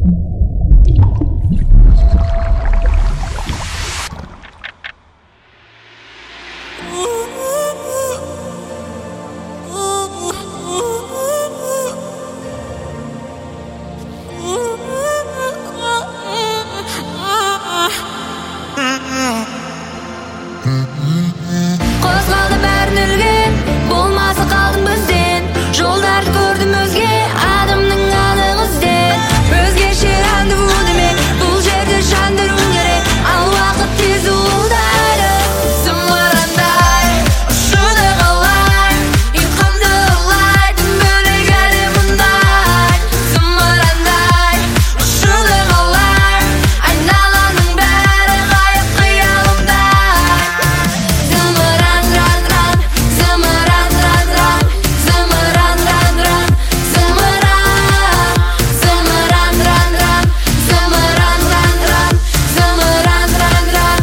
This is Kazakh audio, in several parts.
Qozg'aldi bәрін өлген, болмаса қалдым бізден. Жолдарды көрдім өзге, адамның анық ізден. Өзгеше рандеву демек, бұл жерде жандыруым керек. Ал уақыт тез уылдайды, зымырандай ұшуды қалай, ұйқымды ұрлайтын бөлек әлем мұндай. Зымырандай ұшуды қалай, айналаның бәрі ғайып қиялымдай. Зымыран ран ран, зымыран ран ран, зымыран ран ран, зымыран. Зымыран ран ран, зымыран ран ран, зымыран ран ран,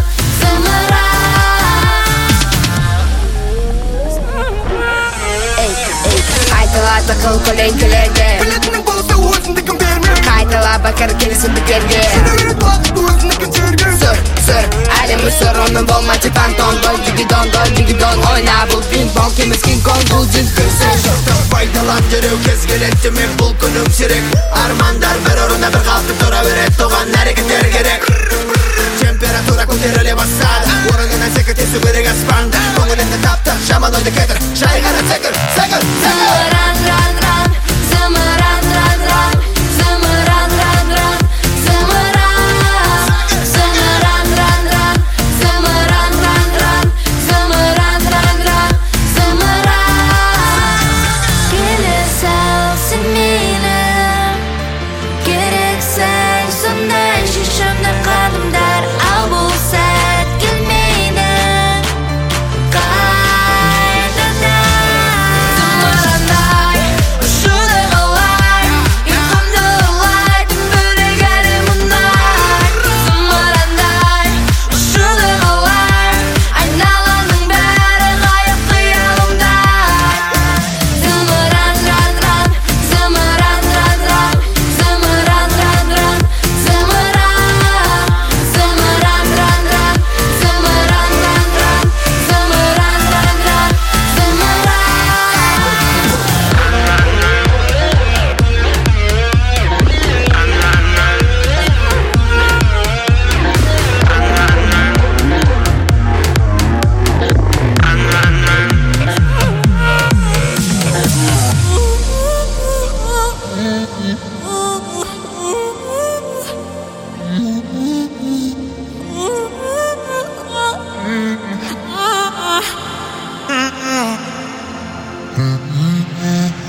зымыран. Қайталады қыл көлеңкелерге, Білетінің болса өзіндігін берме. қайтала бақыр келсін бітерге. Сенің уақыт өзіндігін жерге. Сұр, әлемі сұр, оның болма типан тон. Дон, дигидон, ойна бұл пинг-понг, емес кинг-конг, бұл Сен жоқты пайдалан дереу кез келеді демек бұл күнің сирек. Армандар бір орында бір қалыпты тұра береді, оған әрекеттер керек. Температура көтеріле бастады, орнына секіртесу керек аспанда. Көңіліңді тапты, жаман ойды кетір, жай ғана секір. Зымыран ран ран, зымыран ран ран, зымыран ран ран, зымыран. Зымыран ран ран, зымыран ран ран, зымыран ран ран, зымыран. Келе салсын мейлі, керексің сондай шешімді қадамдар. Ал бұл сәт келмейді қайтадан. Зымырандай ұшуды қалай, ұйқымды ұрлайтын бөлек әлем мұндай. Зымырандай ұшуды қалай, айналаның бәрі ғайып қиялымдай. Зымыран ран ран, зымыран ран ран, зымыран ран ран, зымыран. Зымыран ран ран, зымыран ран ран, зымыран ран ран, зымыран. Mm-hmm.